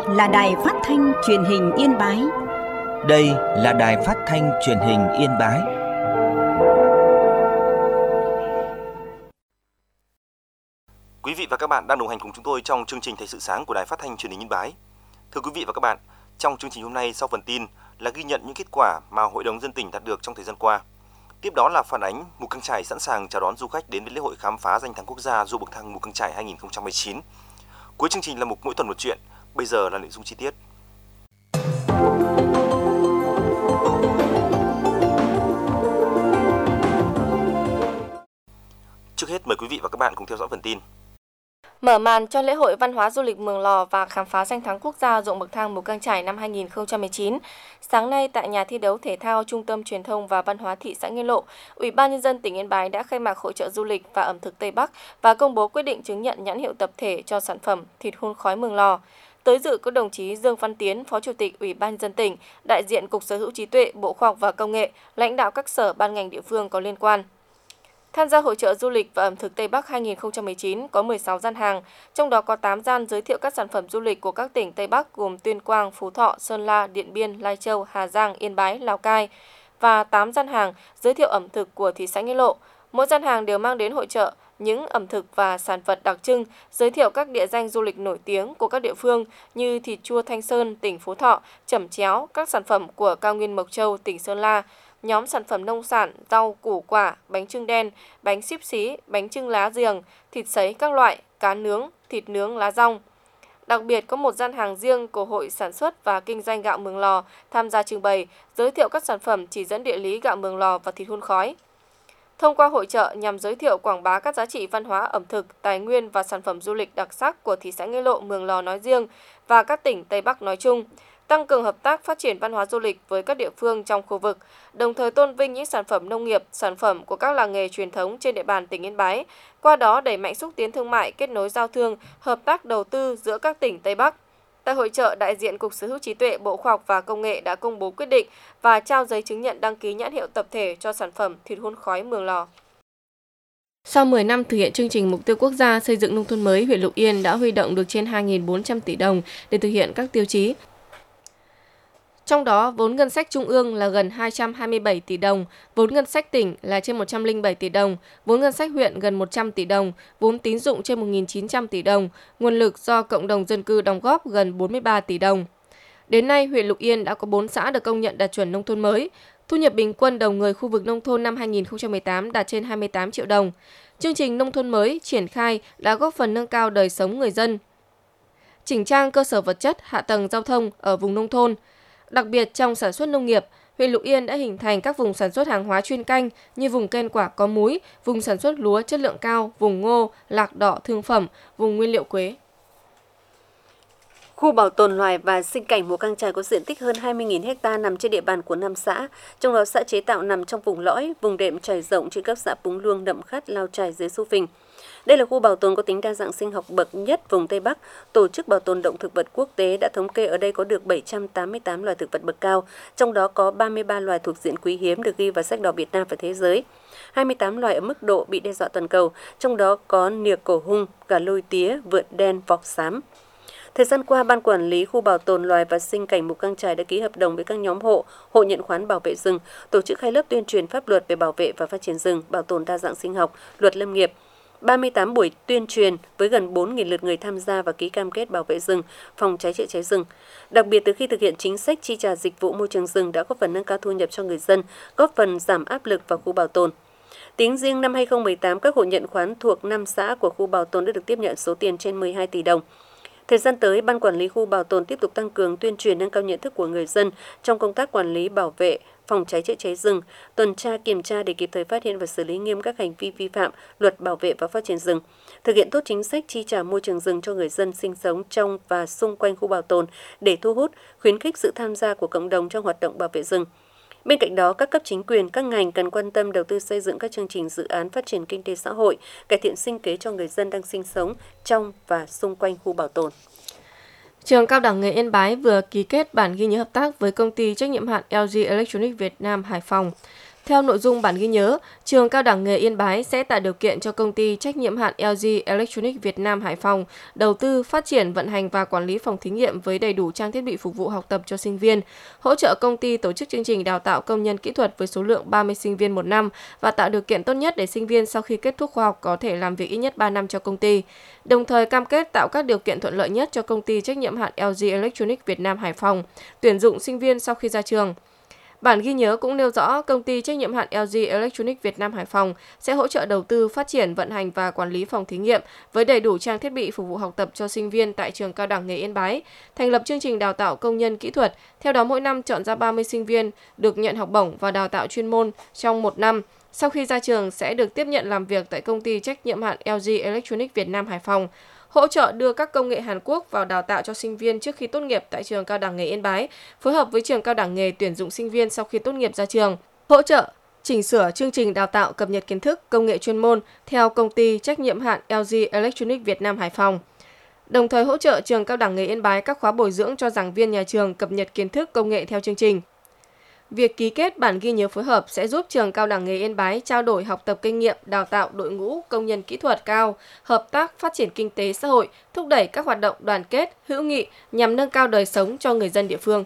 là Đài Phát thanh Truyền hình Yên Bái. Đây là Đài Phát thanh Truyền hình Yên Bái. Quý vị và các bạn đang đồng hành cùng chúng tôi trong chương trình Thời sự sáng của Đài Phát thanh Truyền hình Yên Bái. Thưa quý vị và các bạn, trong chương trình hôm nay sau phần tin là ghi nhận những kết quả mà Hội đồng nhân dân tỉnh đạt được trong thời gian qua. Tiếp đó là phản ánh Mù Căng Chải sẵn sàng chào đón du khách đến với lễ hội khám phá danh thắng quốc gia ruộng bậc thang Mù Căng Chải 2019. Cuối chương trình là mục mỗi tuần một chuyện. Bây giờ là nội dung chi tiết. Trước hết mời quý vị và các bạn cùng theo dõi phần tin. Mở màn cho lễ hội văn hóa du lịch Mường Lò và khám phá danh thắng quốc gia ruộng bậc thang Mù Căng Chải năm 2019. Sáng nay tại nhà thi đấu thể thao Trung tâm Truyền thông và Văn hóa thị xã Nghĩa Lộ, Ủy ban nhân dân tỉnh Yên Bái đã khai mạc hội chợ du lịch và ẩm thực Tây Bắc và công bố quyết định chứng nhận nhãn hiệu tập thể cho sản phẩm thịt hun khói Mường Lò. Tới dự có đồng chí Dương Văn Tiến, Phó Chủ tịch Ủy ban nhân dân tỉnh, đại diện Cục Sở hữu trí tuệ, Bộ Khoa học và Công nghệ, lãnh đạo các sở ban ngành địa phương có liên quan. Tham gia hội chợ du lịch và ẩm thực Tây Bắc 2019 có 16 gian hàng, trong đó có 8 gian giới thiệu các sản phẩm du lịch của các tỉnh Tây Bắc gồm Tuyên Quang, Phú Thọ, Sơn La, Điện Biên, Lai Châu, Hà Giang, Yên Bái, Lào Cai và 8 gian hàng giới thiệu ẩm thực của thị xã Nghĩa Lộ. Mỗi gian hàng đều mang đến hội chợ những ẩm thực và sản vật đặc trưng, giới thiệu các địa danh du lịch nổi tiếng của các địa phương như thịt chua Thanh Sơn, tỉnh Phú Thọ, chẩm chéo, các sản phẩm của cao nguyên Mộc Châu, tỉnh Sơn La, nhóm sản phẩm nông sản, rau, củ quả, bánh chưng đen, bánh xíp xí, bánh chưng lá giềng, thịt sấy các loại, cá nướng, thịt nướng lá dong. Đặc biệt có một gian hàng riêng của Hội Sản xuất và Kinh doanh gạo Mường Lò tham gia trưng bày, giới thiệu các sản phẩm chỉ dẫn địa lý gạo Mường Lò và thịt hun khói. Thông qua hội chợ nhằm giới thiệu quảng bá các giá trị văn hóa ẩm thực, tài nguyên và sản phẩm du lịch đặc sắc của thị xã Nghĩa Lộ, Mường Lò nói riêng và các tỉnh Tây Bắc nói chung, tăng cường hợp tác phát triển văn hóa du lịch với các địa phương trong khu vực, đồng thời tôn vinh những sản phẩm nông nghiệp, sản phẩm của các làng nghề truyền thống trên địa bàn tỉnh Yên Bái, qua đó đẩy mạnh xúc tiến thương mại, kết nối giao thương, hợp tác đầu tư giữa các tỉnh Tây Bắc. Tại hội chợ, đại diện Cục Sở hữu trí tuệ, Bộ Khoa học và Công nghệ đã công bố quyết định và trao giấy chứng nhận đăng ký nhãn hiệu tập thể cho sản phẩm thịt hun khói Mường Lò. Sau 10 năm thực hiện chương trình mục tiêu quốc gia xây dựng nông thôn mới, huyện Lục Yên đã huy động được trên 2.400 tỷ đồng để thực hiện các tiêu chí. Trong đó, vốn ngân sách trung ương là gần 227 tỷ đồng, vốn ngân sách tỉnh là trên 107 tỷ đồng, vốn ngân sách huyện gần 100 tỷ đồng, vốn tín dụng trên 1.900 tỷ đồng, nguồn lực do cộng đồng dân cư đóng góp gần 43 tỷ đồng. Đến nay, huyện Lục Yên đã có 4 xã được công nhận đạt chuẩn nông thôn mới. Thu nhập bình quân đầu người khu vực nông thôn năm 2018 đạt trên 28 triệu đồng. Chương trình nông thôn mới triển khai đã góp phần nâng cao đời sống người dân, chỉnh trang cơ sở vật chất, hạ tầng giao thông ở vùng nông thôn. Đặc biệt trong sản xuất nông nghiệp, huyện Lục Yên đã hình thành các vùng sản xuất hàng hóa chuyên canh như vùng cây quả có múi, vùng sản xuất lúa chất lượng cao, vùng ngô, lạc đỏ thương phẩm, vùng nguyên liệu quế. Khu bảo tồn loài và sinh cảnh Mù Căng Chải có diện tích hơn 20.000 ha nằm trên địa bàn của 5 xã, trong đó xã Chế Tạo nằm trong vùng lõi, vùng đệm trải rộng trên các xã Púng Luông, Nậm Khắt, Lao Chải dưới Xu Phình. Đây là khu bảo tồn có tính đa dạng sinh học bậc nhất vùng Tây Bắc. Tổ chức Bảo tồn động thực vật quốc tế đã thống kê ở đây có được 788 loài thực vật bậc cao, trong đó có 33 loài thuộc diện quý hiếm được ghi vào sách đỏ Việt Nam và thế giới. 28 loài ở mức độ bị đe dọa toàn cầu, trong đó có nìa cổ hung, gà lôi tía, vượn đen, vọc xám. Thời gian qua, Ban Quản lý Khu Bảo tồn Loài và Sinh cảnh Mù Căng Chải đã ký hợp đồng với các nhóm hộ nhận khoán bảo vệ rừng, tổ chức khai lớp tuyên truyền pháp luật về bảo vệ và phát triển rừng, bảo tồn đa dạng sinh học, luật lâm nghiệp. 38 buổi tuyên truyền với gần 4.000 lượt người tham gia và ký cam kết bảo vệ rừng, phòng cháy chữa cháy rừng. Đặc biệt từ khi thực hiện chính sách chi trả dịch vụ môi trường rừng đã góp phần nâng cao thu nhập cho người dân, góp phần giảm áp lực vào khu bảo tồn. Tính riêng năm 2018, các hộ nhận khoán thuộc 5 xã của khu bảo tồn đã được tiếp nhận số tiền trên 12 tỷ đồng. Thời gian tới, Ban Quản lý Khu Bảo tồn tiếp tục tăng cường tuyên truyền nâng cao nhận thức của người dân trong công tác quản lý bảo vệ, phòng cháy chữa cháy rừng, tuần tra kiểm tra để kịp thời phát hiện và xử lý nghiêm các hành vi vi phạm luật bảo vệ và phát triển rừng, thực hiện tốt chính sách chi trả môi trường rừng cho người dân sinh sống trong và xung quanh khu bảo tồn để thu hút, khuyến khích sự tham gia của cộng đồng trong hoạt động bảo vệ rừng. Bên cạnh đó, các cấp chính quyền, các ngành cần quan tâm đầu tư xây dựng các chương trình dự án phát triển kinh tế xã hội, cải thiện sinh kế cho người dân đang sinh sống trong và xung quanh khu bảo tồn. Trường Cao đẳng nghề Yên Bái vừa ký kết bản ghi nhớ hợp tác với công ty trách nhiệm hạn LG Electronics Việt Nam Hải Phòng. Theo nội dung bản ghi nhớ, trường Cao đẳng nghề Yên Bái sẽ tạo điều kiện cho công ty trách nhiệm hạn LG Electronics Việt Nam Hải Phòng đầu tư, phát triển, vận hành và quản lý phòng thí nghiệm với đầy đủ trang thiết bị phục vụ học tập cho sinh viên, hỗ trợ công ty tổ chức chương trình đào tạo công nhân kỹ thuật với số lượng 30 sinh viên một năm và tạo điều kiện tốt nhất để sinh viên sau khi kết thúc khoa học có thể làm việc ít nhất 3 năm cho công ty. Đồng thời cam kết tạo các điều kiện thuận lợi nhất cho công ty trách nhiệm hạn LG Electronics Việt Nam Hải Phòng tuyển dụng sinh viên sau khi ra trường. Bản ghi nhớ cũng nêu rõ công ty trách nhiệm hạn LG Electronics Việt Nam Hải Phòng sẽ hỗ trợ đầu tư, phát triển, vận hành và quản lý phòng thí nghiệm với đầy đủ trang thiết bị phục vụ học tập cho sinh viên tại trường Cao đẳng nghề Yên Bái, thành lập chương trình đào tạo công nhân kỹ thuật, theo đó mỗi năm chọn ra 30 sinh viên được nhận học bổng và đào tạo chuyên môn trong 1 năm. Sau khi ra trường sẽ được tiếp nhận làm việc tại công ty trách nhiệm hạn LG Electronics Việt Nam Hải Phòng, hỗ trợ đưa các công nghệ Hàn Quốc vào đào tạo cho sinh viên trước khi tốt nghiệp tại trường Cao đẳng nghề Yên Bái, phối hợp với trường Cao đẳng nghề tuyển dụng sinh viên sau khi tốt nghiệp ra trường, hỗ trợ chỉnh sửa chương trình đào tạo cập nhật kiến thức, công nghệ chuyên môn theo công ty trách nhiệm hạn LG Electronics Việt Nam Hải Phòng. Đồng thời hỗ trợ trường Cao đẳng nghề Yên Bái các khóa bồi dưỡng cho giảng viên nhà trường cập nhật kiến thức công nghệ theo chương trình. Việc ký kết bản ghi nhớ phối hợp sẽ giúp trường Cao đẳng nghề Yên Bái trao đổi học tập kinh nghiệm, đào tạo đội ngũ công nhân kỹ thuật cao, hợp tác phát triển kinh tế xã hội, thúc đẩy các hoạt động đoàn kết, hữu nghị nhằm nâng cao đời sống cho người dân địa phương.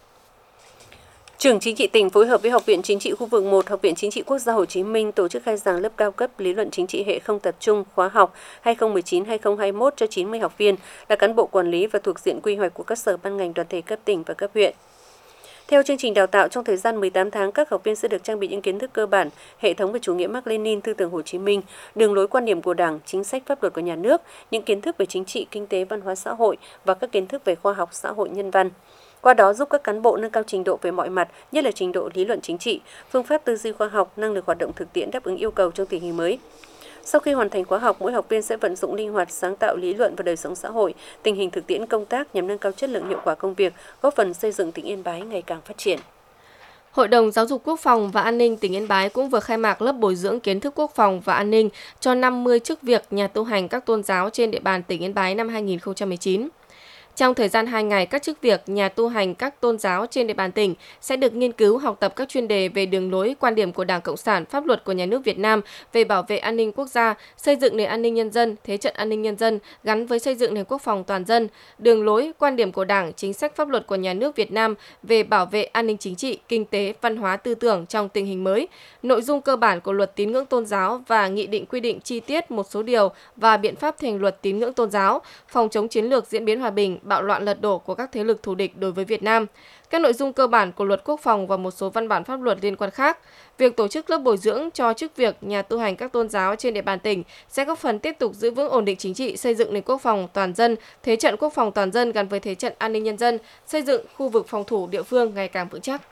Trường Chính trị tỉnh phối hợp với Học viện Chính trị khu vực 1, Học viện Chính trị Quốc gia Hồ Chí Minh tổ chức khai giảng lớp cao cấp lý luận chính trị hệ không tập trung khóa học 2019-2021 cho 90 học viên là cán bộ quản lý và thuộc diện quy hoạch của các sở ban ngành đoàn thể cấp tỉnh và cấp huyện. Theo chương trình đào tạo, trong thời gian 18 tháng, các học viên sẽ được trang bị những kiến thức cơ bản, hệ thống về chủ nghĩa Mác Lênin, tư tưởng Hồ Chí Minh, đường lối quan điểm của Đảng, chính sách pháp luật của nhà nước, những kiến thức về chính trị, kinh tế, văn hóa xã hội và các kiến thức về khoa học xã hội nhân văn. Qua đó giúp các cán bộ nâng cao trình độ về mọi mặt, nhất là trình độ lý luận chính trị, phương pháp tư duy khoa học, năng lực hoạt động thực tiễn đáp ứng yêu cầu trong tình hình mới. Sau khi hoàn thành khóa học, mỗi học viên sẽ vận dụng linh hoạt, sáng tạo lý luận và đời sống xã hội, tình hình thực tiễn công tác nhằm nâng cao chất lượng hiệu quả công việc, góp phần xây dựng tỉnh Yên Bái ngày càng phát triển. Hội đồng Giáo dục Quốc phòng và An ninh tỉnh Yên Bái cũng vừa khai mạc lớp bồi dưỡng kiến thức quốc phòng và an ninh cho 50 chức việc nhà tu hành các tôn giáo trên địa bàn tỉnh Yên Bái năm 2019. Trong thời gian 2 ngày, các chức việc nhà tu hành các tôn giáo trên địa bàn tỉnh sẽ được nghiên cứu học tập các chuyên đề về đường lối, quan điểm của Đảng Cộng sản, pháp luật của Nhà nước Việt Nam về bảo vệ an ninh quốc gia, xây dựng nền an ninh nhân dân, thế trận an ninh nhân dân gắn với xây dựng nền quốc phòng toàn dân, đường lối, quan điểm của Đảng, chính sách pháp luật của Nhà nước Việt Nam về bảo vệ an ninh chính trị, kinh tế, văn hóa, tư tưởng trong tình hình mới, nội dung cơ bản của Luật Tín ngưỡng tôn giáo và nghị định quy định chi tiết một số điều và biện pháp thi hành Luật Tín ngưỡng tôn giáo, phòng chống chiến lược diễn biến hòa bình, bạo loạn lật đổ của các thế lực thù địch đối với Việt Nam, các nội dung cơ bản của Luật Quốc phòng và một số văn bản pháp luật liên quan khác. Việc tổ chức lớp bồi dưỡng cho chức việc nhà tu hành các tôn giáo trên địa bàn tỉnh sẽ góp phần tiếp tục giữ vững ổn định chính trị, xây dựng nền quốc phòng toàn dân, thế trận quốc phòng toàn dân gắn với thế trận an ninh nhân dân, xây dựng khu vực phòng thủ địa phương ngày càng vững chắc.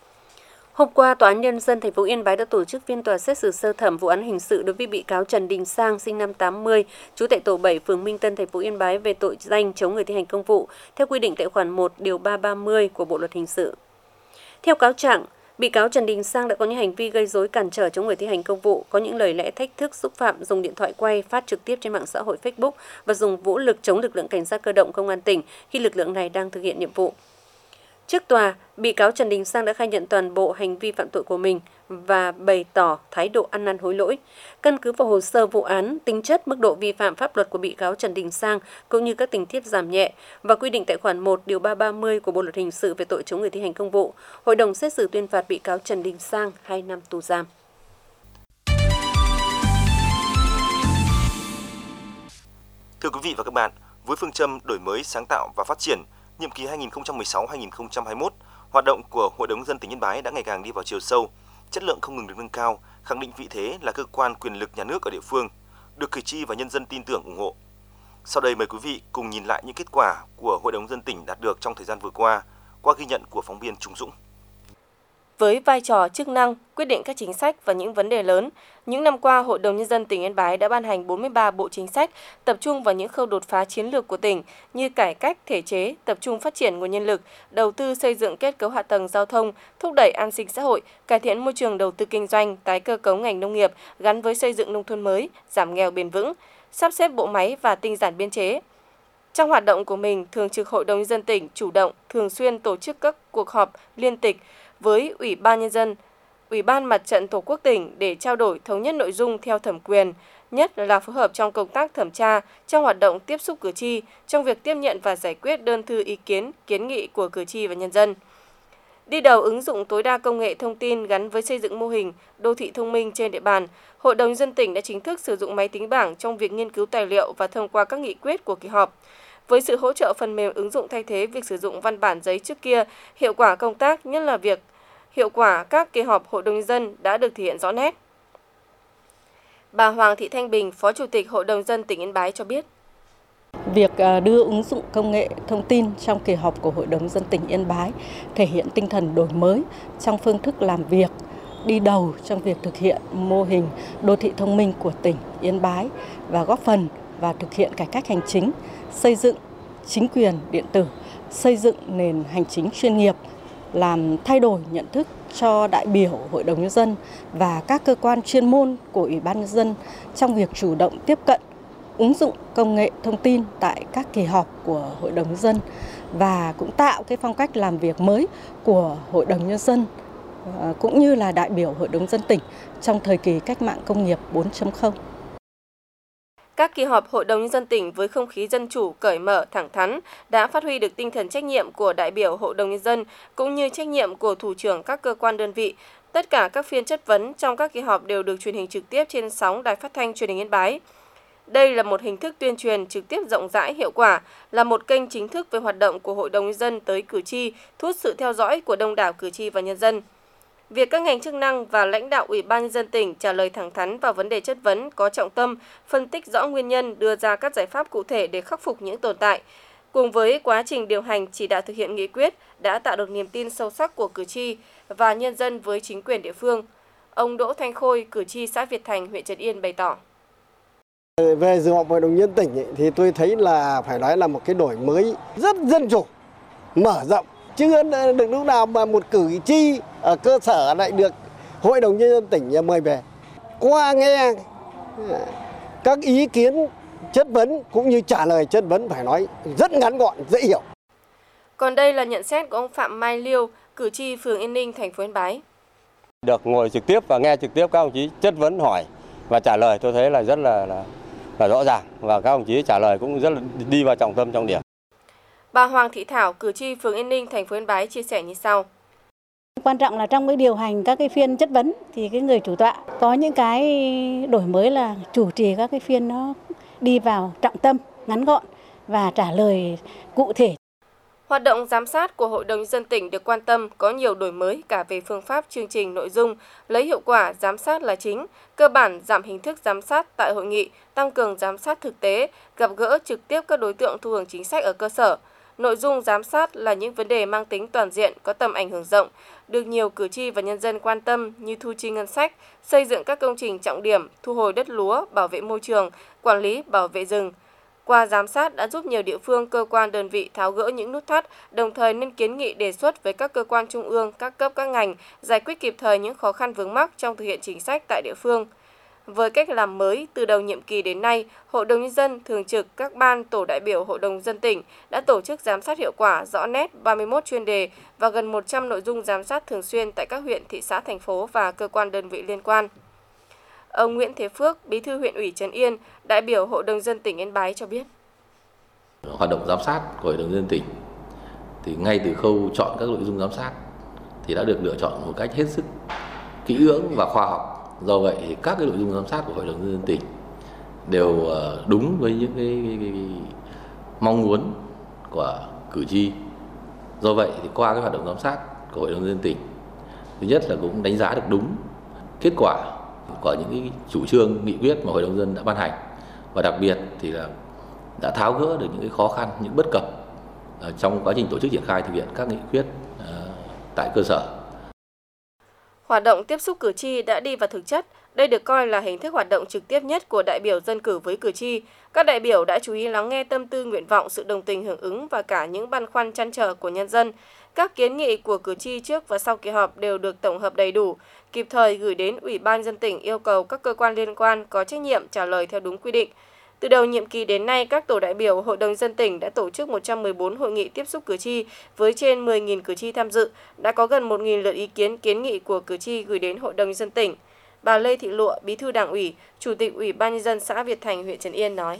Hôm qua, Tòa án Nhân dân thành phố Yên Bái đã tổ chức phiên tòa xét xử sơ thẩm vụ án hình sự đối với bị cáo Trần Đình Sang, sinh năm 80, trú tại tổ 7, phường Minh Tân, thành phố Yên Bái về tội danh chống người thi hành công vụ, theo quy định tại khoản 1, điều 330 của Bộ Luật Hình sự. Theo cáo trạng, bị cáo Trần Đình Sang đã có những hành vi gây rối cản trở chống người thi hành công vụ, có những lời lẽ thách thức, xúc phạm, dùng điện thoại quay, phát trực tiếp trên mạng xã hội Facebook và dùng vũ lực chống lực lượng cảnh sát cơ động công an tỉnh khi lực lượng này đang thực hiện nhiệm vụ. Trước tòa, bị cáo Trần Đình Sang đã khai nhận toàn bộ hành vi phạm tội của mình và bày tỏ thái độ ăn năn hối lỗi. Căn cứ vào hồ sơ vụ án, tính chất, mức độ vi phạm pháp luật của bị cáo Trần Đình Sang cũng như các tình tiết giảm nhẹ và quy định tại khoản 1, điều 330 của Bộ Luật Hình sự về tội chống người thi hành công vụ, Hội đồng xét xử tuyên phạt bị cáo Trần Đình Sang 2 năm tù giam. Thưa quý vị và các bạn, với phương châm đổi mới, sáng tạo và phát triển, nhiệm kỳ 2016-2021, hoạt động của Hội đồng Nhân dân tỉnh Yên Bái đã ngày càng đi vào chiều sâu, chất lượng không ngừng được nâng cao, khẳng định vị thế là cơ quan quyền lực nhà nước ở địa phương, được cử tri và nhân dân tin tưởng ủng hộ. Sau đây mời quý vị cùng nhìn lại những kết quả của Hội đồng Nhân dân tỉnh đạt được trong thời gian vừa qua ghi nhận của phóng viên Trung Dũng. Với vai trò chức năng, quyết định các chính sách và những vấn đề lớn, những năm qua, Hội đồng Nhân dân tỉnh Yên Bái đã ban hành 43 bộ chính sách, tập trung vào những khâu đột phá chiến lược của tỉnh như cải cách thể chế, tập trung phát triển nguồn nhân lực, đầu tư xây dựng kết cấu hạ tầng giao thông, thúc đẩy an sinh xã hội, cải thiện môi trường đầu tư kinh doanh, tái cơ cấu ngành nông nghiệp gắn với xây dựng nông thôn mới, giảm nghèo bền vững, sắp xếp bộ máy và tinh giản biên chế. Trong hoạt động của mình, Thường trực Hội đồng Nhân dân tỉnh chủ động, thường xuyên tổ chức các cuộc họp liên tịch với Ủy ban Nhân dân, Ủy ban Mặt trận Tổ quốc tỉnh để trao đổi thống nhất nội dung theo thẩm quyền, nhất là phối hợp trong công tác thẩm tra, trong hoạt động tiếp xúc cử tri, trong việc tiếp nhận và giải quyết đơn thư ý kiến, kiến nghị của cử tri và nhân dân. Đi đầu ứng dụng tối đa công nghệ thông tin gắn với xây dựng mô hình đô thị thông minh trên địa bàn, Hội đồng nhân dân tỉnh đã chính thức sử dụng máy tính bảng trong việc nghiên cứu tài liệu và thông qua các nghị quyết của kỳ họp. Với sự hỗ trợ phần mềm ứng dụng thay thế việc sử dụng văn bản giấy trước kia, hiệu quả công tác, nhất là hiệu quả các kỳ họp Hội đồng nhân dân đã được thể hiện rõ nét. Bà Hoàng Thị Thanh Bình, Phó Chủ tịch Hội đồng nhân dân tỉnh Yên Bái cho biết. Việc đưa ứng dụng công nghệ thông tin trong kỳ họp của Hội đồng nhân dân tỉnh Yên Bái thể hiện tinh thần đổi mới trong phương thức làm việc, đi đầu trong việc thực hiện mô hình đô thị thông minh của tỉnh Yên Bái và góp phần vào thực hiện cải cách hành chính, xây dựng chính quyền điện tử, xây dựng nền hành chính chuyên nghiệp, làm thay đổi nhận thức cho đại biểu Hội đồng nhân dân và các cơ quan chuyên môn của Ủy ban nhân dân trong việc chủ động tiếp cận ứng dụng công nghệ thông tin tại các kỳ họp của Hội đồng nhân dân và cũng tạo cái phong cách làm việc mới của Hội đồng nhân dân cũng như là đại biểu Hội đồng nhân dân tỉnh trong thời kỳ cách mạng công nghiệp 4.0. Các kỳ họp Hội đồng nhân dân tỉnh với không khí dân chủ, cởi mở, thẳng thắn đã phát huy được tinh thần trách nhiệm của đại biểu Hội đồng nhân dân cũng như trách nhiệm của thủ trưởng các cơ quan đơn vị. Tất cả các phiên chất vấn trong các kỳ họp đều được truyền hình trực tiếp trên sóng Đài Phát thanh Truyền hình Yên Bái. Đây là một hình thức tuyên truyền trực tiếp rộng rãi, hiệu quả, là một kênh chính thức về hoạt động của Hội đồng nhân dân tới cử tri, thu hút sự theo dõi của đông đảo cử tri và nhân dân. Việc các ngành chức năng và lãnh đạo Ủy ban nhân dân tỉnh trả lời thẳng thắn vào vấn đề chất vấn có trọng tâm, phân tích rõ nguyên nhân, đưa ra các giải pháp cụ thể để khắc phục những tồn tại. Cùng với quá trình điều hành chỉ đạo thực hiện nghị quyết đã tạo được niềm tin sâu sắc của cử tri và nhân dân với chính quyền địa phương. Ông Đỗ Thanh Khôi, cử tri xã Việt Thành, huyện Trấn Yên bày tỏ. Về dự họp Hội đồng nhân dân tỉnh thì tôi thấy là phải nói là một cái đổi mới rất dân chủ, mở rộng. Chưa được lúc nào mà một cử tri ở cơ sở lại được Hội đồng nhân dân tỉnh mời về. Qua nghe các ý kiến chất vấn cũng như trả lời chất vấn phải nói rất ngắn gọn, dễ hiểu. Còn đây là nhận xét của ông Phạm Mai Liêu, cử tri phường Yên Ninh, thành phố Yên Bái. Được ngồi trực tiếp và nghe trực tiếp các đồng chí chất vấn hỏi và trả lời tôi thấy là rất là rõ ràng và các đồng chí trả lời cũng rất là đi vào trọng tâm trọng điểm. Bà Hoàng Thị Thảo, cử tri phường Yên Ninh, thành phố Yên Bái chia sẻ như sau. Quan trọng là trong cái điều hành các cái phiên chất vấn thì cái người chủ tọa có những cái đổi mới là chủ trì các cái phiên nó đi vào trọng tâm, ngắn gọn và trả lời cụ thể. Hoạt động giám sát của Hội đồng nhân dân tỉnh được quan tâm có nhiều đổi mới cả về phương pháp, chương trình, nội dung, lấy hiệu quả giám sát là chính, cơ bản giảm hình thức giám sát tại hội nghị, tăng cường giám sát thực tế, gặp gỡ trực tiếp các đối tượng thụ hưởng chính sách ở cơ sở. Nội dung giám sát là những vấn đề mang tính toàn diện, có tầm ảnh hưởng rộng, được nhiều cử tri và nhân dân quan tâm như thu chi ngân sách, xây dựng các công trình trọng điểm, thu hồi đất lúa, bảo vệ môi trường, quản lý, bảo vệ rừng. Qua giám sát đã giúp nhiều địa phương, cơ quan, đơn vị tháo gỡ những nút thắt, đồng thời nên kiến nghị đề xuất với các cơ quan trung ương, các cấp các ngành, giải quyết kịp thời những khó khăn vướng mắc trong thực hiện chính sách tại địa phương. Với cách làm mới, từ đầu nhiệm kỳ đến nay, Hội đồng nhân dân, thường trực, các ban, tổ đại biểu Hội đồng nhân dân tỉnh đã tổ chức giám sát hiệu quả, rõ nét 31 chuyên đề và gần 100 nội dung giám sát thường xuyên tại các huyện, thị xã, thành phố và cơ quan đơn vị liên quan. Ông Nguyễn Thế Phước, Bí thư huyện ủy Trấn Yên, đại biểu Hội đồng nhân dân tỉnh Yên Bái cho biết. Hoạt động giám sát của Hội đồng nhân dân tỉnh thì ngay từ khâu chọn các nội dung giám sát thì đã được lựa chọn một cách hết sức kỹ lưỡng và khoa học. Do vậy thì các cái nội dung giám sát của Hội đồng nhân dân tỉnh đều đúng với những cái mong muốn của cử tri. Do vậy thì qua cái hoạt động giám sát của Hội đồng nhân dân tỉnh, thứ nhất là cũng đánh giá được đúng kết quả của những cái chủ trương, nghị quyết mà Hội đồng nhân dân đã ban hành, và đặc biệt thì là đã tháo gỡ được những cái khó khăn, những bất cập trong quá trình tổ chức triển khai thực hiện các nghị quyết tại cơ sở. Hoạt động tiếp xúc cử tri đã đi vào thực chất. Đây được coi là hình thức hoạt động trực tiếp nhất của đại biểu dân cử với cử tri. Các đại biểu đã chú ý lắng nghe tâm tư, nguyện vọng, sự đồng tình hưởng ứng và cả những băn khoăn trăn trở của nhân dân. Các kiến nghị của cử tri trước và sau kỳ họp đều được tổng hợp đầy đủ, kịp thời gửi đến Ủy ban nhân dân tỉnh, yêu cầu các cơ quan liên quan có trách nhiệm trả lời theo đúng quy định. Từ đầu nhiệm kỳ đến nay, các tổ đại biểu Hội đồng nhân dân tỉnh đã tổ chức 114 hội nghị tiếp xúc cử tri với trên 10.000 cử tri tham dự, đã có gần 1.000 lượt ý kiến kiến nghị của cử tri gửi đến Hội đồng nhân dân tỉnh. Bà Lê Thị Lụa, Bí thư Đảng ủy, Chủ tịch Ủy ban nhân dân xã Việt Thành, huyện Trấn Yên nói: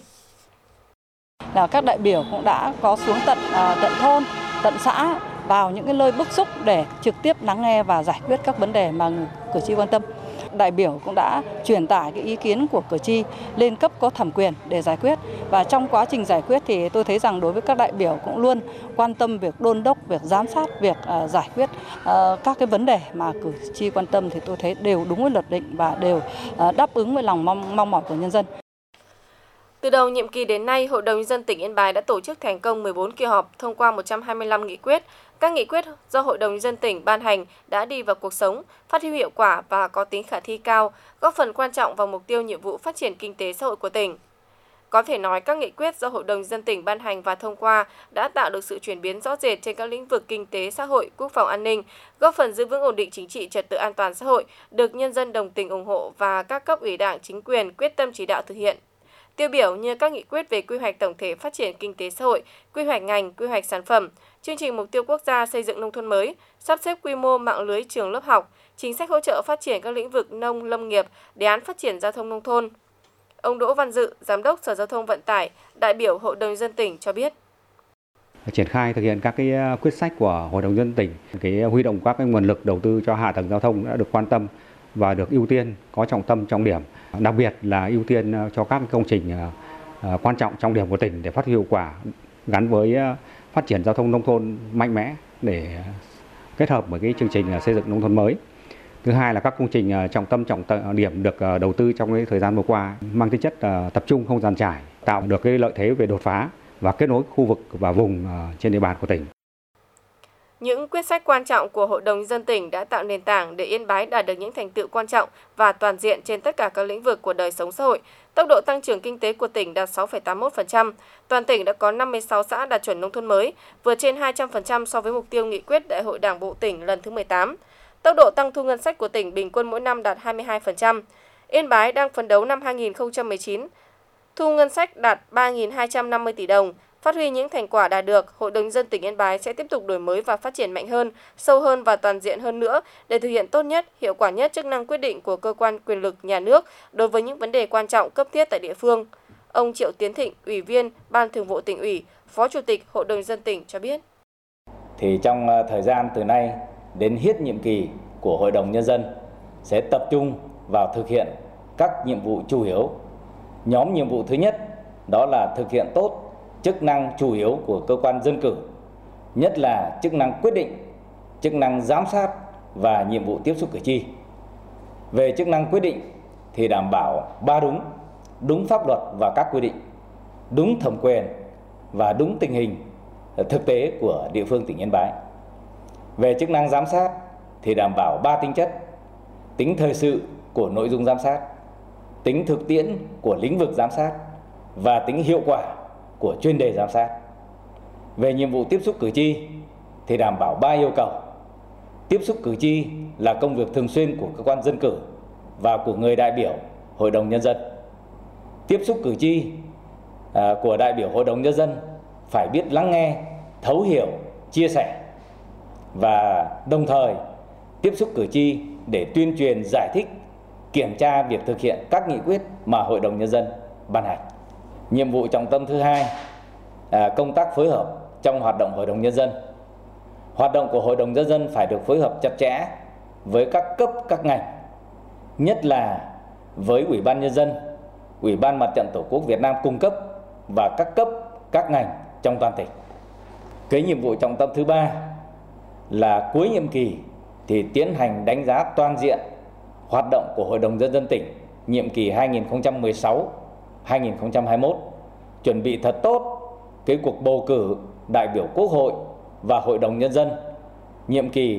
Các đại biểu cũng đã có xuống tận thôn, tận xã, vào những cái nơi bức xúc để trực tiếp lắng nghe và giải quyết các vấn đề mà cử tri quan tâm. Đại biểu cũng đã truyền tải cái ý kiến của cử tri lên cấp có thẩm quyền để giải quyết, và trong quá trình giải quyết thì tôi thấy rằng đối với các đại biểu cũng luôn quan tâm việc đôn đốc, việc giám sát, việc giải quyết các cái vấn đề mà cử tri quan tâm thì tôi thấy đều đúng với luật định và đều đáp ứng với lòng mong mỏi của nhân dân. Từ đầu nhiệm kỳ đến nay, Hội đồng nhân dân tỉnh Yên Bái đã tổ chức thành công 14 kỳ họp, thông qua 125 nghị quyết. Các nghị quyết do Hội đồng nhân dân tỉnh ban hành đã đi vào cuộc sống, phát huy hiệu quả và có tính khả thi cao, góp phần quan trọng vào mục tiêu nhiệm vụ phát triển kinh tế xã hội của tỉnh. Có thể nói các nghị quyết do Hội đồng nhân dân tỉnh ban hành và thông qua đã tạo được sự chuyển biến rõ rệt trên các lĩnh vực kinh tế, xã hội, quốc phòng an ninh, góp phần giữ vững ổn định chính trị, trật tự an toàn xã hội, được nhân dân đồng tình ủng hộ và các cấp ủy Đảng, chính quyền quyết tâm chỉ đạo thực hiện. Tiêu biểu như các nghị quyết về quy hoạch tổng thể phát triển kinh tế xã hội, quy hoạch ngành, quy hoạch sản phẩm, chương trình mục tiêu quốc gia xây dựng nông thôn mới, sắp xếp quy mô mạng lưới trường lớp học, chính sách hỗ trợ phát triển các lĩnh vực nông, lâm nghiệp, đề án phát triển giao thông nông thôn. Ông Đỗ Văn Dự, Giám đốc Sở Giao thông Vận tải, đại biểu Hội đồng nhân dân tỉnh cho biết: Triển khai thực hiện các cái quyết sách của Hội đồng nhân dân tỉnh, cái huy động các cái nguồn lực đầu tư cho hạ tầng giao thông đã được quan tâm và được ưu tiên, có trọng tâm trọng điểm, đặc biệt là ưu tiên cho các công trình quan trọng trọng điểm của tỉnh để phát huy hiệu quả, gắn với phát triển giao thông nông thôn mạnh mẽ để kết hợp với cái chương trình xây dựng nông thôn mới. Thứ hai là các công trình trọng tâm trọng điểm được đầu tư trong cái thời gian vừa qua mang tính chất tập trung, không dàn trải, tạo được cái lợi thế về đột phá và kết nối khu vực và vùng trên địa bàn của tỉnh. Những quyết sách quan trọng của Hội đồng nhân dân tỉnh đã tạo nền tảng để Yên Bái đạt được những thành tựu quan trọng và toàn diện trên tất cả các lĩnh vực của đời sống xã hội. Tốc độ tăng trưởng kinh tế của tỉnh đạt 6,81%. Toàn tỉnh đã có 56 xã đạt chuẩn nông thôn mới, vượt trên 200% so với mục tiêu nghị quyết Đại hội Đảng bộ tỉnh lần thứ 18. Tốc độ tăng thu ngân sách của tỉnh bình quân mỗi năm đạt 22%. Yên Bái đang phấn đấu năm 2019, thu ngân sách đạt 3.250 tỷ đồng. Phát huy những thành quả đạt được, Hội đồng nhân dân tỉnh Yên Bái sẽ tiếp tục đổi mới và phát triển mạnh hơn, sâu hơn và toàn diện hơn nữa để thực hiện tốt nhất, hiệu quả nhất chức năng quyết định của cơ quan quyền lực nhà nước đối với những vấn đề quan trọng cấp thiết tại địa phương. Ông Triệu Tiến Thịnh, Ủy viên Ban Thường vụ Tỉnh ủy, Phó Chủ tịch Hội đồng nhân dân tỉnh cho biết: Thì trong thời gian từ nay đến hết nhiệm kỳ của Hội đồng nhân dân sẽ tập trung vào thực hiện các nhiệm vụ chủ yếu. Nhóm nhiệm vụ thứ nhất đó là thực hiện tốt chức năng chủ yếu của cơ quan dân cử, nhất là chức năng quyết định, chức năng giám sát và nhiệm vụ tiếp xúc cử tri. Về chức năng quyết định thì đảm bảo 3 đúng pháp luật và các quy định, đúng thẩm quyền và đúng tình hình thực tế của địa phương tỉnh Yên Bái. Về chức năng giám sát thì đảm bảo 3 tính chất: tính thời sự của nội dung giám sát, tính thực tiễn của lĩnh vực giám sát và tính hiệu quả của chuyên đề giám sát. Về nhiệm vụ tiếp xúc cử tri thì đảm bảo 3 yêu cầu. Tiếp xúc cử tri là công việc thường xuyên của cơ quan dân cử và của người đại biểu Hội đồng nhân dân. Tiếp xúc cử tri của đại biểu Hội đồng nhân dân phải biết lắng nghe, thấu hiểu, chia sẻ và đồng thời tiếp xúc cử tri để tuyên truyền, giải thích, kiểm tra việc thực hiện các nghị quyết mà Hội đồng nhân dân ban hành. Nhiệm vụ trọng tâm thứ hai, công tác phối hợp trong hoạt động Hội đồng nhân dân. Hoạt động của Hội đồng nhân dân phải được phối hợp chặt chẽ với các cấp, các ngành, nhất là với Ủy ban nhân dân, Ủy ban Mặt trận Tổ quốc Việt Nam cung cấp và các cấp, các ngành trong toàn tỉnh. Cái nhiệm vụ trọng tâm thứ ba là cuối nhiệm kỳ thì tiến hành đánh giá toàn diện hoạt động của Hội đồng nhân dân tỉnh nhiệm kỳ 2016-2021, chuẩn bị thật tốt cái cuộc bầu cử đại biểu Quốc hội và Hội đồng nhân dân nhiệm kỳ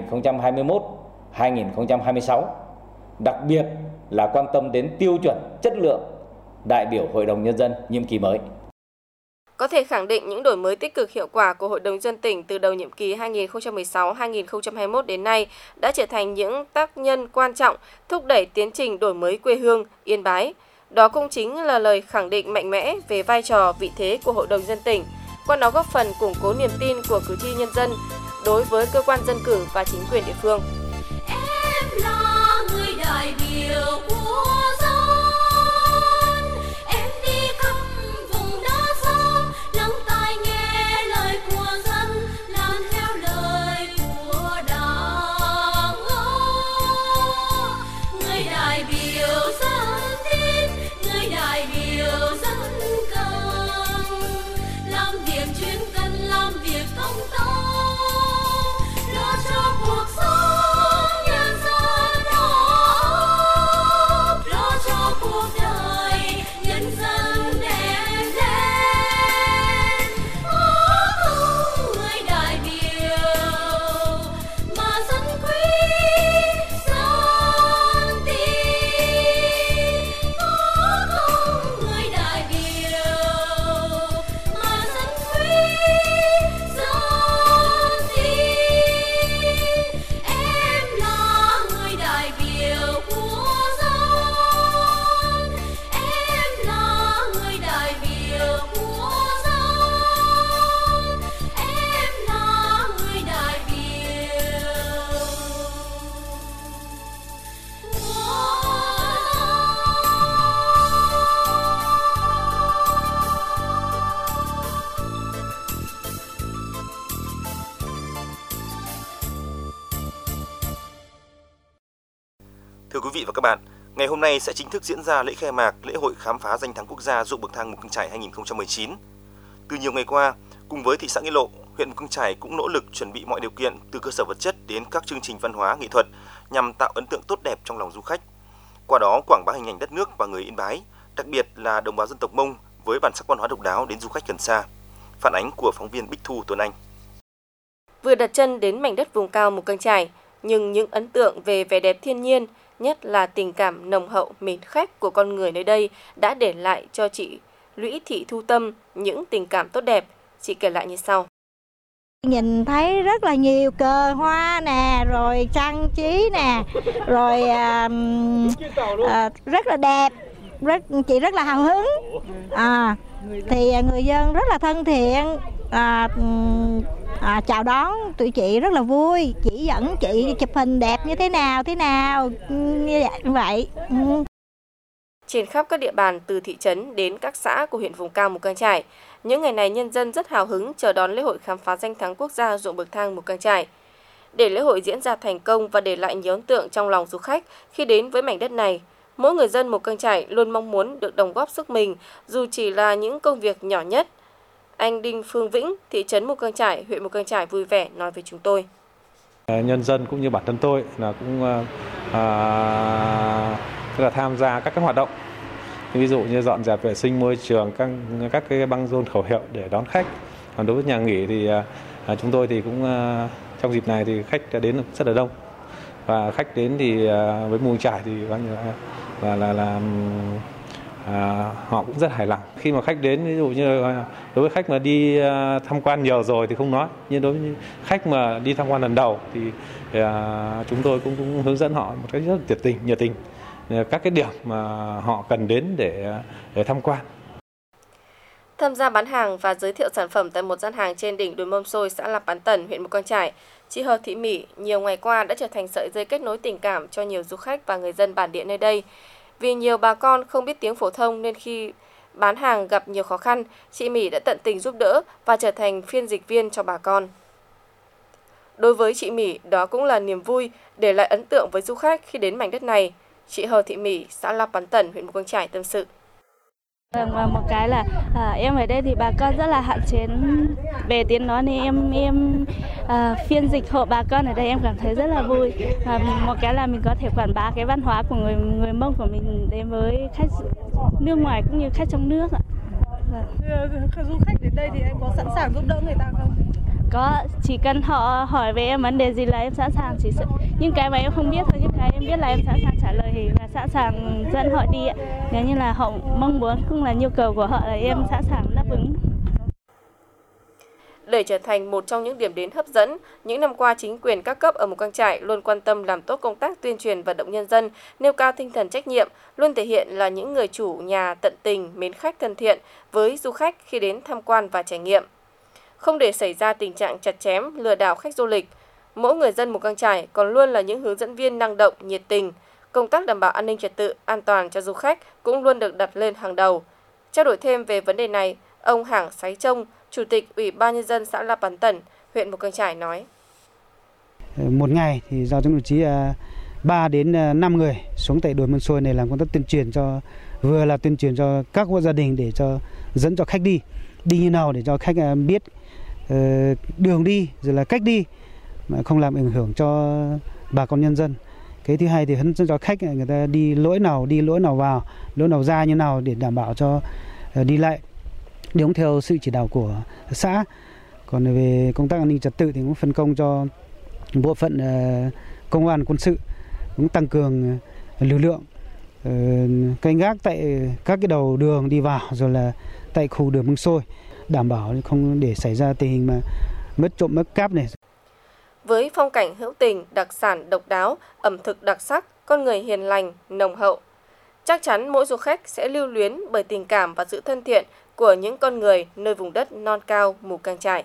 2021-2026, đặc biệt là quan tâm đến tiêu chuẩn chất lượng đại biểu Hội đồng nhân dân nhiệm kỳ mới. Có thể khẳng định những đổi mới tích cực hiệu quả của Hội đồng nhân dân tỉnh từ đầu nhiệm kỳ 2016-2021 đến nay đã trở thành những tác nhân quan trọng thúc đẩy tiến trình đổi mới quê hương Yên Bái. Đó cũng chính là lời khẳng định mạnh mẽ về vai trò, vị thế của Hội đồng Nhân dân tỉnh, qua đó góp phần củng cố niềm tin của cử tri nhân dân đối với cơ quan dân cử và chính quyền địa phương. Em là người đại biểu của dân, em đi khắp vùng đất xa, lắng tai nghe lời của dân, làm theo lời của Đảng. Người đại biểu dân tin, người đại biểu dân cần, làm việc chuyên cần, làm việc công tác, lo cho cuộc sống nhân dân ấm, lo cho cuộc đời nhân dân đẹp lên. Người đại biểu mà dân quý, dân tin. Người đại biểu mà dân quý, dân tin. Em là người đại biểu của dân, em là người đại biểu của dân, em là người đại biểu Thưa quý vị và các bạn, ngày hôm nay sẽ chính thức diễn ra lễ khai mạc lễ hội khám phá danh thắng quốc gia ruộng bậc thang Mù Căng Chải 2019. Từ nhiều ngày qua, cùng với thị xã Nghĩa Lộ, huyện Mù Căng Chải cũng nỗ lực chuẩn bị mọi điều kiện từ cơ sở vật chất đến các chương trình văn hóa nghệ thuật nhằm tạo ấn tượng tốt đẹp trong lòng du khách. Qua đó quảng bá hình ảnh đất nước và người Yên Bái, đặc biệt là đồng bào dân tộc Mông với bản sắc văn hóa độc đáo đến du khách gần xa. Phản ánh của phóng viên Bích Thu Tuấn Anh. Vừa đặt chân đến mảnh đất vùng cao Mù Căng Chải, nhưng những ấn tượng về vẻ đẹp thiên nhiên, nhất là tình cảm nồng hậu mến khách của con người nơi đây đã để lại cho chị Lũy Thị Thu Tâm những tình cảm tốt đẹp. Chị kể lại như sau. Nhìn thấy rất là nhiều cờ hoa nè, rồi trang trí nè, rồi rất là đẹp, chị rất là hào hứng. Thì người dân rất là thân thiện, chào đón tụi chị rất là vui, chỉ dẫn chị chụp hình đẹp như thế nào như vậy. Trên khắp các địa bàn từ thị trấn đến các xã của huyện vùng cao Mù Căng Chải, những ngày này nhân dân rất hào hứng chờ đón lễ hội khám phá danh thắng quốc gia ruộng bậc thang Mù Căng Chải. Để lễ hội diễn ra thành công và để lại nhiều ấn tượng trong lòng du khách khi đến với mảnh đất này, mỗi người dân Mù Căng Chải luôn mong muốn được đóng góp sức mình dù chỉ là những công việc nhỏ nhất. Anh Đinh Phương Vĩnh, thị trấn Mù Căng Chải, huyện Mù Căng Chải vui vẻ nói với chúng tôi. Nhân dân cũng như bản thân tôi là cũng tức là tham gia các hoạt động, ví dụ như dọn dẹp vệ sinh môi trường, các cái băng rôn khẩu hiệu để đón khách. Còn đối với nhà nghỉ thì chúng tôi thì cũng trong dịp này thì khách đã đến rất là đông, và khách đến thì với Mù Căng Chải thì bao nhiêu là họ cũng rất hài lòng khi mà khách đến. Ví dụ như đối với khách mà đi tham quan nhiều rồi thì không nói, nhưng đối với khách mà đi tham quan lần đầu thì chúng tôi cũng hướng dẫn họ một cách rất nhiệt tình các cái điểm mà họ cần đến để tham quan. Tham gia bán hàng và giới thiệu sản phẩm tại một gian hàng trên đỉnh đồi Mâm Xôi, xã Lạp Bán Tần, huyện Mù Căng Chải, chị Hờ Thị Mỹ nhiều ngày qua đã trở thành sợi dây kết nối tình cảm cho nhiều du khách và người dân bản địa nơi đây. Vì nhiều bà con không biết tiếng phổ thông nên khi bán hàng gặp nhiều khó khăn, chị Mỹ đã tận tình giúp đỡ và trở thành phiên dịch viên cho bà con. Đối với chị Mỹ, đó cũng là niềm vui để lại ấn tượng với du khách khi đến mảnh đất này. Chị Hờ Thị Mỹ, xã Lạp Bán Tần, huyện Mù Căng Chải tâm sự. Và một cái là em ở đây thì bà con rất là hạn chế về tiếng nói nên em phiên dịch hộ bà con ở đây em cảm thấy rất là vui. Và một cái là mình có thể quảng bá cái văn hóa của người Mông của mình đến với khách nước ngoài cũng như khách trong nước ạ. Du khách đến đây thì em có sẵn sàng giúp đỡ người ta không? Có, chỉ cần họ hỏi về em vấn đề gì là em sẵn sàng, chỉ những cái mà em không biết thôi, những cái em biết là em sẵn sàng trả lời thì là sẵn sàng dẫn họ đi ạ. Nếu như là họ mong muốn cũng là nhu cầu của họ là em sẵn sàng đáp ứng. Để trở thành một trong những điểm đến hấp dẫn, những năm qua chính quyền các cấp ở Mù Cang Chải luôn quan tâm làm tốt công tác tuyên truyền vận động nhân dân, nêu cao tinh thần trách nhiệm, luôn thể hiện là những người chủ nhà tận tình, mến khách thân thiện với du khách khi đến tham quan và trải nghiệm. Không để xảy ra tình trạng chặt chém, lừa đảo khách du lịch, mỗi người dân Mù Cang Chải còn luôn là những hướng dẫn viên năng động, nhiệt tình. Công tác đảm bảo an ninh trật tự, an toàn cho du khách cũng luôn được đặt lên hàng đầu. Trao đổi thêm về vấn đề này, ông Hảng Sáy Trông, Chủ tịch Ủy ban Nhân dân xã La Pán Tẩn, huyện Mù Cang Chải nói. Một ngày thì do chúng đồng chí 3 đến 5 người xuống tại đồi Mân Xôi này làm công tác tuyên truyền vừa là tuyên truyền cho các hộ gia đình để dẫn cho khách đi như nào để cho khách biết đường đi rồi là cách đi mà không làm ảnh hưởng cho bà con nhân dân. Cái thứ hai thì hướng dẫn cho khách người ta đi lối nào vào, lối nào ra như nào để đảm bảo cho đi lại đúng theo sự chỉ đạo của xã. Còn về công tác an ninh trật tự thì cũng phân công cho bộ phận công an quân sự cũng tăng cường lực lượng canh gác tại các cái đầu đường đi vào rồi là tại khu đường Mân Xôi, đảm bảo không để xảy ra tình hình mà mất trộm mất cắp này. Với phong cảnh hữu tình, đặc sản độc đáo, ẩm thực đặc sắc, con người hiền lành, nồng hậu, chắc chắn mỗi du khách sẽ lưu luyến bởi tình cảm và sự thân thiện của những con người nơi vùng đất non cao Mù Cang Chải.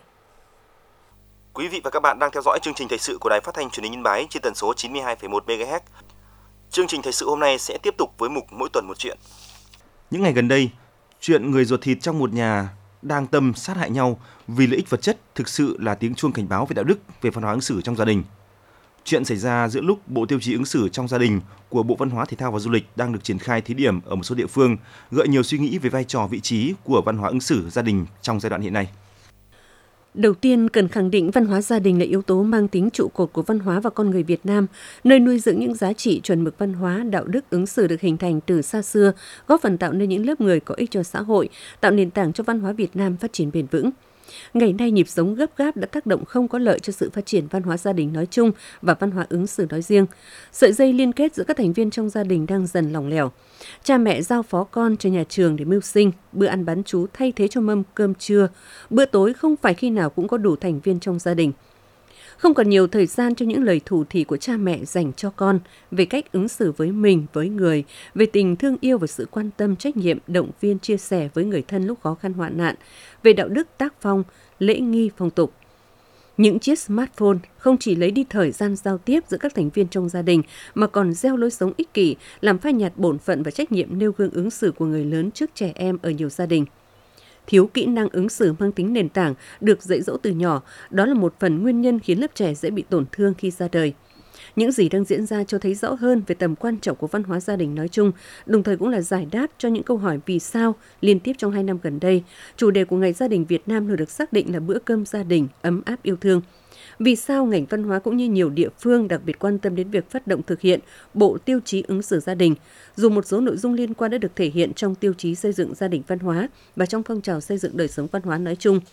Quý vị và các bạn đang theo dõi chương trình thời sự của Đài Phát thanh Truyền hình Yên Bái trên tần số 92,1 MHz. Chương trình thời sự hôm nay sẽ tiếp tục với mục Mỗi tuần một chuyện. Những ngày gần đây, chuyện người ruột thịt trong một nhà đang tâm sát hại nhau vì lợi ích vật chất thực sự là tiếng chuông cảnh báo về đạo đức, về văn hóa ứng xử trong gia đình. Chuyện xảy ra giữa lúc Bộ Tiêu chí ứng xử trong gia đình của Bộ Văn hóa Thể thao và Du lịch đang được triển khai thí điểm ở một số địa phương, gợi nhiều suy nghĩ về vai trò vị trí của văn hóa ứng xử gia đình trong giai đoạn hiện nay. Đầu tiên, cần khẳng định văn hóa gia đình là yếu tố mang tính trụ cột của văn hóa và con người Việt Nam, nơi nuôi dưỡng những giá trị chuẩn mực văn hóa, đạo đức, ứng xử được hình thành từ xa xưa, góp phần tạo nên những lớp người có ích cho xã hội, tạo nền tảng cho văn hóa Việt Nam phát triển bền vững. Ngày nay, nhịp sống gấp gáp đã tác động không có lợi cho sự phát triển văn hóa gia đình nói chung và văn hóa ứng xử nói riêng. Sợi dây liên kết giữa các thành viên trong gia đình đang dần lỏng lẻo. Cha mẹ giao phó con cho nhà trường để mưu sinh, bữa ăn bán trú thay thế cho mâm cơm trưa, bữa tối không phải khi nào cũng có đủ thành viên trong gia đình. Không còn nhiều thời gian cho những lời thủ thỉ của cha mẹ dành cho con về cách ứng xử với mình, với người, về tình thương yêu và sự quan tâm, trách nhiệm, động viên, chia sẻ với người thân lúc khó khăn hoạn nạn, về đạo đức, tác phong, lễ nghi, phong tục. Những chiếc smartphone không chỉ lấy đi thời gian giao tiếp giữa các thành viên trong gia đình mà còn gieo lối sống ích kỷ, làm phai nhạt bổn phận và trách nhiệm nêu gương ứng xử của người lớn trước trẻ em ở nhiều gia đình. Thiếu kỹ năng ứng xử mang tính nền tảng được dạy dỗ từ nhỏ, đó là một phần nguyên nhân khiến lớp trẻ dễ bị tổn thương khi ra đời. Những gì đang diễn ra cho thấy rõ hơn về tầm quan trọng của văn hóa gia đình nói chung, đồng thời cũng là giải đáp cho những câu hỏi vì sao liên tiếp trong 2 năm gần đây, chủ đề của Ngày Gia đình Việt Nam luôn được xác định là bữa cơm gia đình ấm áp yêu thương. Vì sao ngành văn hóa cũng như nhiều địa phương đặc biệt quan tâm đến việc phát động thực hiện Bộ Tiêu chí ứng xử gia đình, dù một số nội dung liên quan đã được thể hiện trong tiêu chí xây dựng gia đình văn hóa và trong phong trào xây dựng đời sống văn hóa nói chung.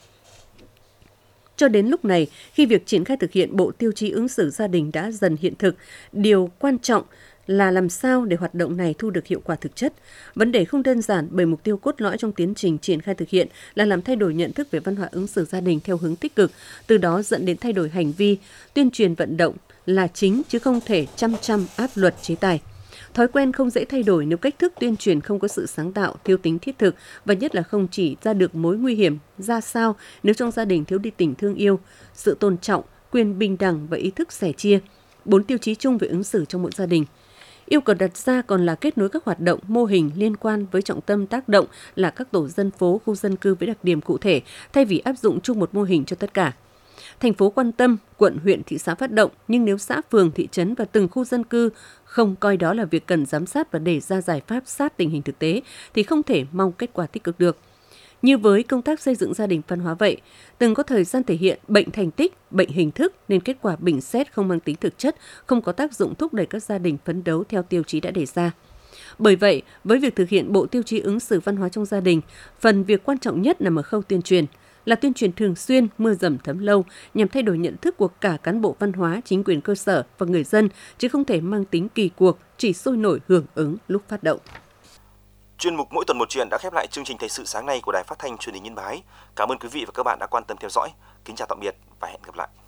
Cho đến lúc này, khi việc triển khai thực hiện Bộ Tiêu chí ứng xử gia đình đã dần hiện thực, điều quan trọng là làm sao để hoạt động này thu được hiệu quả thực chất. Vấn đề không đơn giản bởi mục tiêu cốt lõi trong tiến trình triển khai thực hiện là làm thay đổi nhận thức về văn hóa ứng xử gia đình theo hướng tích cực, từ đó dẫn đến thay đổi hành vi, tuyên truyền vận động là chính chứ không thể chăm áp luật chế tài. Thói quen không dễ thay đổi nếu cách thức tuyên truyền không có sự sáng tạo, thiếu tính thiết thực và nhất là không chỉ ra được mối nguy hiểm ra sao nếu trong gia đình thiếu đi tình thương yêu, sự tôn trọng, quyền bình đẳng và ý thức sẻ chia, 4 tiêu chí chung về ứng xử trong mỗi gia đình. Yêu cầu đặt ra còn là kết nối các hoạt động, mô hình liên quan với trọng tâm tác động là các tổ dân phố, khu dân cư với đặc điểm cụ thể, thay vì áp dụng chung một mô hình cho tất cả. Thành phố quan tâm, quận, huyện, thị xã phát động, nhưng nếu xã, phường, thị trấn và từng khu dân cư không coi đó là việc cần giám sát và đề ra giải pháp sát tình hình thực tế, thì không thể mong kết quả tích cực được. Như với công tác xây dựng gia đình văn hóa vậy, từng có thời gian thể hiện bệnh thành tích, bệnh hình thức nên kết quả bình xét không mang tính thực chất, không có tác dụng thúc đẩy các gia đình phấn đấu theo tiêu chí đã đề ra. Bởi vậy, với việc thực hiện Bộ Tiêu chí ứng xử văn hóa trong gia đình, phần việc quan trọng nhất nằm ở khâu tuyên truyền, là tuyên truyền thường xuyên, mưa dầm thấm lâu nhằm thay đổi nhận thức của cả cán bộ văn hóa, chính quyền cơ sở và người dân, chứ không thể mang tính kỳ cuộc, chỉ sôi nổi hưởng ứng lúc phát động. Chuyên mục Mỗi tuần một chuyện đã khép lại chương trình thời sự sáng nay của Đài Phát thanh Truyền hình Yên Bái. Cảm ơn quý vị và các bạn đã quan tâm theo dõi. Kính chào tạm biệt và hẹn gặp lại.